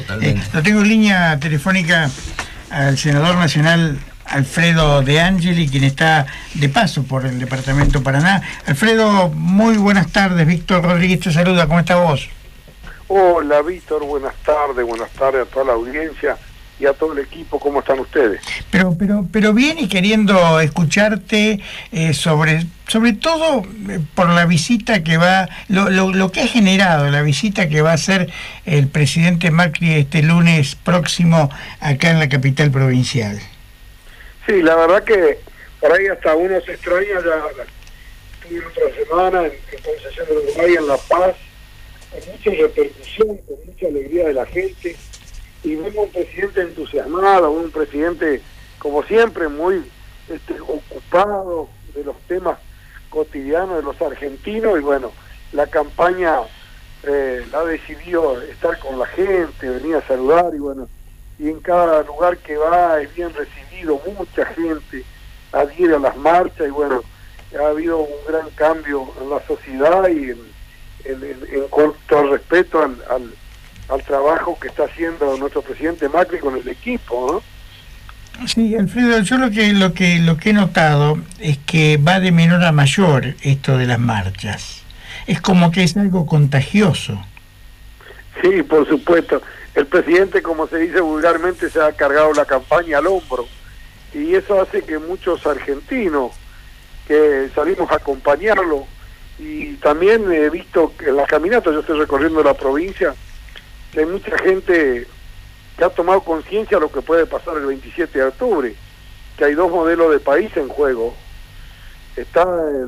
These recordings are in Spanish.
Totalmente. Lo tengo en línea telefónica al senador nacional Alfredo De Angeli, quien está de paso por el departamento Paraná. Alfredo, muy buenas tardes. Víctor Rodríguez te saluda. ¿Cómo estás vos? Hola, Víctor. Buenas tardes a toda la audiencia y a todo el equipo. ¿Cómo están ustedes? Pero bien, y queriendo escucharte sobre todo por la visita que va, lo que ha generado la visita que va a hacer el presidente Macri este lunes próximo acá en la capital provincial. Sí, la verdad que por ahí hasta uno se extraña. Ya estuve otra semana en Concepción del Uruguay, en La Paz, con mucha repercusión, con mucha alegría de la gente, y vemos un presidente entusiasmado, un presidente como siempre muy ocupado de los temas cotidianos de los argentinos. Y bueno, la campaña ha decidido estar con la gente, venir a saludar, y bueno, y en cada lugar que va es bien recibido, mucha gente adhiere a las marchas, y bueno, ha habido un gran cambio en la sociedad y en cuanto al respeto al trabajo que está haciendo nuestro presidente Macri con el equipo, ¿no? Sí, Alfredo, yo lo que he notado es que va de menor a mayor esto de las marchas. Es como que es algo contagioso. Sí, por supuesto. El presidente, como se dice vulgarmente, se ha cargado la campaña al hombro, y eso hace que muchos argentinos que salimos a acompañarlo, y también he visto que en las caminatas, yo estoy recorriendo la provincia, que hay mucha gente que ha tomado conciencia de lo que puede pasar el 27 de octubre, que hay dos modelos de país en juego. Está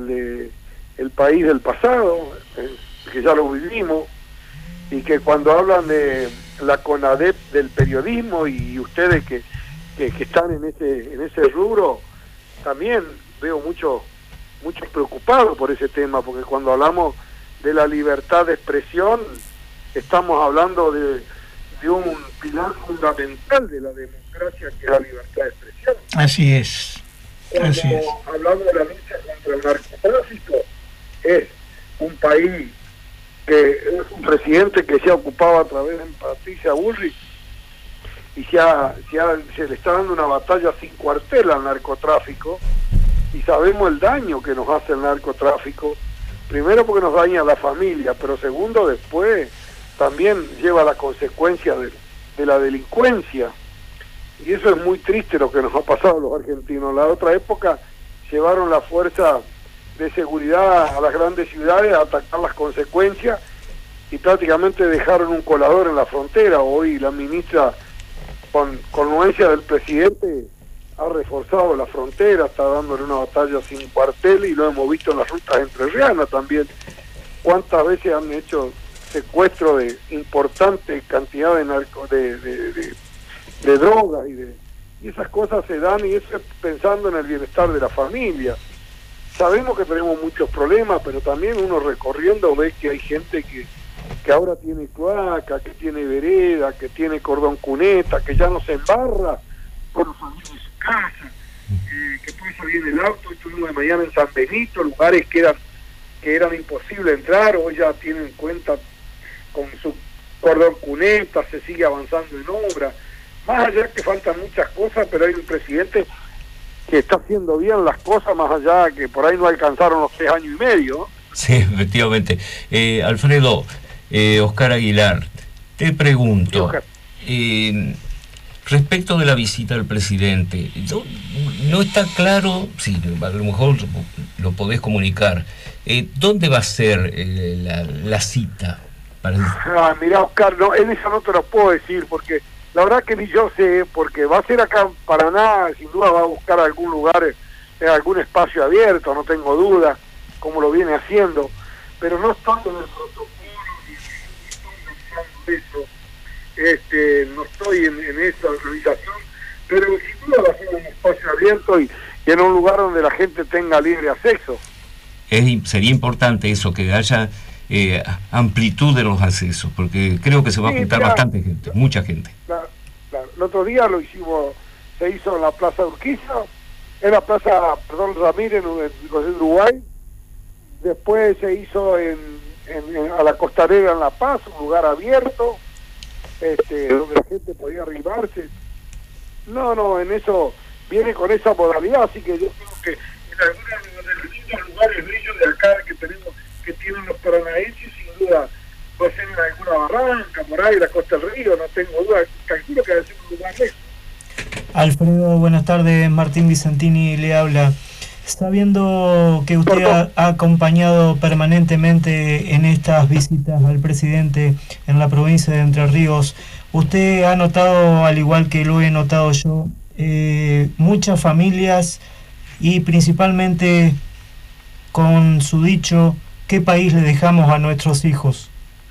el país del pasado, que ya lo vivimos, y que cuando hablan de la CONADEP del periodismo, y ustedes que están en ese rubro, también veo muchos preocupados por ese tema, porque cuando hablamos de la libertad de expresión, estamos hablando de un pilar fundamental de la democracia, que es la libertad de expresión. Así es. Cuando hablamos de la lucha contra el narcotráfico, es un país que es un presidente que se ha ocupado a través de Patricia Bullrich, y se le está dando una batalla sin cuartel al narcotráfico, y sabemos el daño que nos hace el narcotráfico, primero porque nos daña a la familia, pero segundo, después también lleva la consecuencia de la delincuencia, y eso es muy triste lo que nos ha pasado a los argentinos. En la otra época llevaron la fuerza de seguridad a las grandes ciudades a atacar las consecuencias, y prácticamente dejaron un colador en la frontera. Hoy la ministra, con anuencia del presidente, ha reforzado la frontera, está dándole una batalla sin cuartel, y lo hemos visto en las rutas entrerrianas también. ¿Cuántas veces han hecho secuestro de importante cantidad de droga, y esas cosas se dan, y eso es pensando en el bienestar de la familia? Sabemos que tenemos muchos problemas, pero también uno recorriendo ve que hay gente que ahora tiene cloaca, que tiene vereda, que tiene cordón cuneta, que ya no se embarra con los amigos de su casa, que puede salir en el auto. Estuvimos de mañana en San Benito, lugares que eran imposible entrar, hoy ya tienen cuenta con su cordón cuneta, se sigue avanzando en obra. Más allá que faltan muchas cosas, pero hay un presidente que está haciendo bien las cosas, más allá que por ahí no alcanzaron los 3 años y medio. Sí, efectivamente. Alfredo, Oscar Aguilar, te pregunto, respecto de la visita del presidente, no está claro, sí, a lo mejor lo podés comunicar, ¿dónde va a ser la cita? Mirá, Oscar, no, en eso no te lo puedo decir, porque la verdad que ni yo sé, porque va a ser acá en Paraná, sin duda va a buscar algún lugar, algún espacio abierto, no tengo duda, como lo viene haciendo, pero no estoy en el protocolo, ni estoy pensando eso, no estoy en esa organización, pero sin duda va a ser un espacio abierto y en un lugar donde la gente tenga libre acceso. Sería importante eso, que haya amplitud de los accesos, porque creo que se va a juntar bastante gente, mucha gente. Claro. El otro día se hizo en la Plaza Urquiza, en la Plaza, Ramírez, en Uruguay. Después se hizo a la Costanera en La Paz, un lugar abierto. donde la gente podía arrimarse. No, en eso viene con esa modalidad, así que yo creo que en algunos de los lindos lugares brillos de acá que tienen los paranaenses, sin duda va a ser en alguna barranca, por ahí, la costa del río, no tengo duda, calculo que va a ser un lugar lejos. Alfredo, buenas tardes, Martín Vicentini le habla. Sabiendo que usted ha acompañado permanentemente en estas visitas al presidente en la provincia de Entre Ríos, usted ha notado, al igual que lo he notado yo, muchas familias y principalmente con su dicho, ¿qué país le dejamos a nuestros hijos?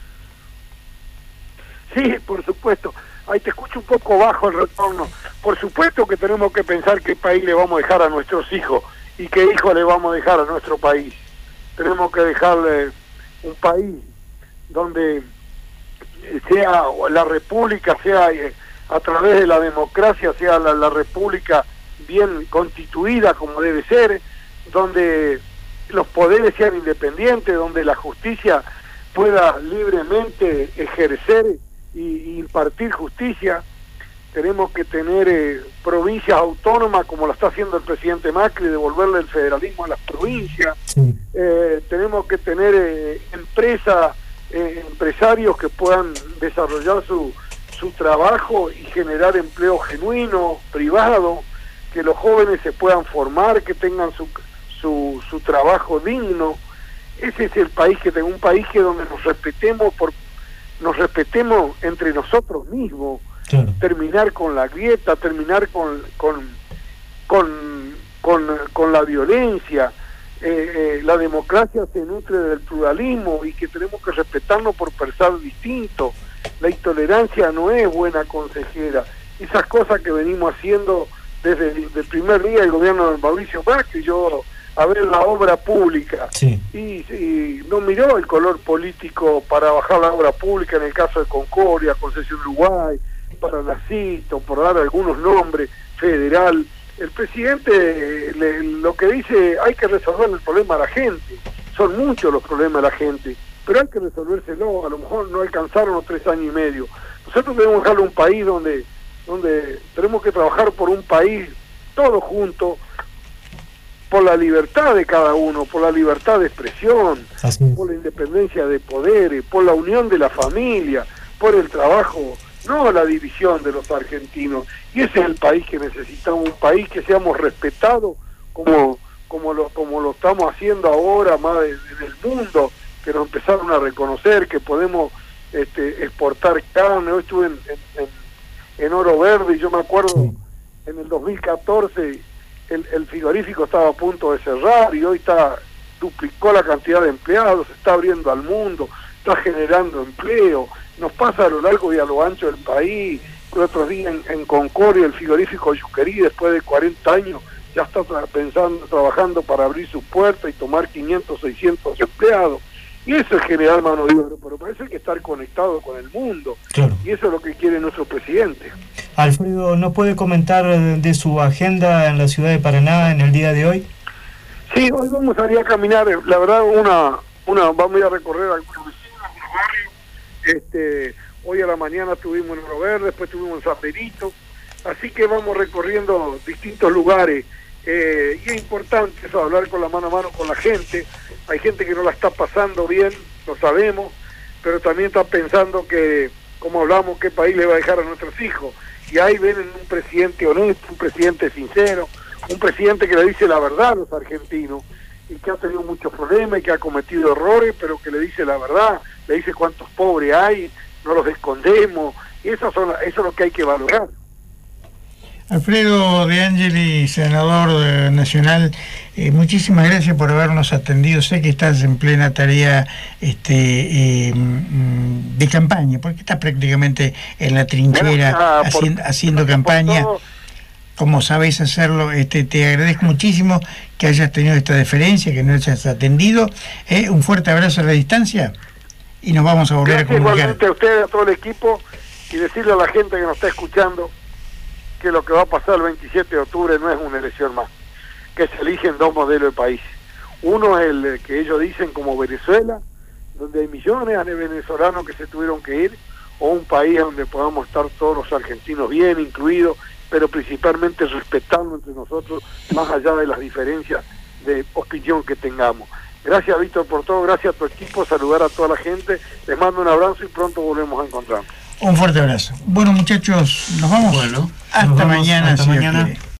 Sí, por supuesto. Ahí te escucho un poco bajo el retorno. Por supuesto que tenemos que pensar qué país le vamos a dejar a nuestros hijos y qué hijos le vamos a dejar a nuestro país. Tenemos que dejarle un país donde sea la república, sea a través de la democracia, sea la república bien constituida como debe ser, donde los poderes sean independientes, donde la justicia pueda libremente ejercer y impartir justicia. Tenemos que tener provincias autónomas como lo está haciendo el presidente Macri, devolverle el federalismo a las provincias. Sí. Tenemos que tener empresarios que puedan desarrollar su trabajo y generar empleo genuino, privado, que los jóvenes se puedan formar, que tengan su trabajo digno. Ese es el país que tengo, un país que donde nos respetemos entre nosotros mismos. Claro. Terminar con la grieta, terminar con la violencia. La democracia se nutre del pluralismo y que tenemos que respetarnos por pensar distinto. La intolerancia no es buena consejera. Esas cosas que venimos haciendo desde el primer día del gobierno de Mauricio Macri, yo a ver la obra pública, sí, y no miró el color político para bajar la obra pública, en el caso de Concordia, Concesión Uruguay, Paranacito, por dar algunos nombres, Federal. El presidente lo que dice, hay que resolver el problema a la gente. Son muchos los problemas de la gente, pero hay que resolvérselo. A lo mejor no alcanzaron los 3 años y medio. Nosotros debemos dejarle un país donde tenemos que trabajar por un país todos juntos, por la libertad de cada uno, por la libertad de expresión, por la independencia de poderes, por la unión de la familia, por el trabajo, no la división de los argentinos. Y ese es el país que necesitamos, un país que seamos respetados como lo estamos haciendo ahora más en el mundo, que nos empezaron a reconocer, que podemos exportar carne. Hoy estuve en Oro Verde y yo me acuerdo, sí, en el 2014 el frigorífico estaba a punto de cerrar y hoy duplicó la cantidad de empleados, se está abriendo al mundo, está generando empleo. Nos pasa a lo largo y a lo ancho del país. El otro día en Concordia, el frigorífico Yuquerí, después de 40 años, ya está trabajando para abrir sus puertas y tomar 500, 600 empleados. Y eso es generar mano de obra, pero parece que estar conectado con el mundo. Claro. Y eso es lo que quiere nuestro presidente. Alfredo, ¿nos puede comentar de su agenda en la ciudad de Paraná en el día de hoy? Sí, hoy vamos a ir a caminar, la verdad, vamos a ir a recorrer algunos vecinos, algunos barrios. Hoy a la mañana estuvimos en Oro Verde, después estuvimos en San Benito, así que vamos recorriendo distintos lugares. Y es importante eso, hablar con la mano a mano con la gente. Hay gente que no la está pasando bien, lo sabemos, pero también está pensando que, como hablamos, qué país le va a dejar a nuestros hijos. Y ahí ven un presidente honesto, un presidente sincero, un presidente que le dice la verdad a los argentinos, y que ha tenido muchos problemas y que ha cometido errores, pero que le dice la verdad, le dice cuántos pobres hay, no los escondemos, y eso es lo que hay que valorar. Alfredo De Angeli, senador nacional, muchísimas gracias por habernos atendido. Sé que estás en plena tarea de campaña, porque estás prácticamente en la trinchera haciendo campaña, como sabéis hacerlo. Te agradezco muchísimo que hayas tenido esta deferencia, que nos hayas atendido. Un fuerte abrazo a la distancia y nos vamos a volver a comunicar. Igualmente a ustedes, a todo el equipo, y decirle a la gente que nos está escuchando que lo que va a pasar el 27 de octubre no es una elección más, que se eligen 2 modelos de país. Uno es el que ellos dicen como Venezuela, donde hay millones de venezolanos que se tuvieron que ir, o un país donde podamos estar todos los argentinos bien incluidos, pero principalmente respetando entre nosotros, más allá de las diferencias de opinión que tengamos. Gracias, Víctor, por todo, gracias a tu equipo, saludar a toda la gente, les mando un abrazo y pronto volvemos a encontrarnos. Un fuerte abrazo. Bueno, muchachos, nos vamos. Bueno, hasta nos vamos, mañana. hasta Si Dios mañana. quiere.